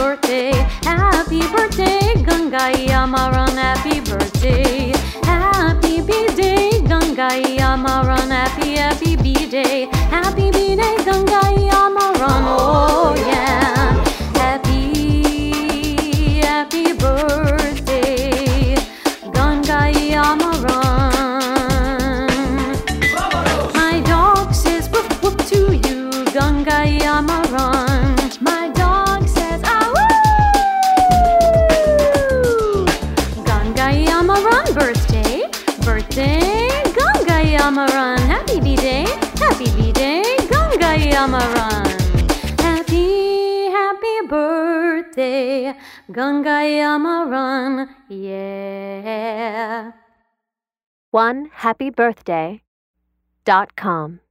birthday, Gangayamaran, happy birthday, happy B-day, Gangayamaran, happy B-day, happy B-day, Gangayamaran, oh yeah, happy birthday, Gangayamaran. My dog says whoop whoop to you, Gangayamaran. My dog says ah woo! Gangayamaran, birthday, Gangayamaran. Happy B-day, Gangayamaran. Happy birthday, Gangayamaran, yeah. OneHappyBirthday.com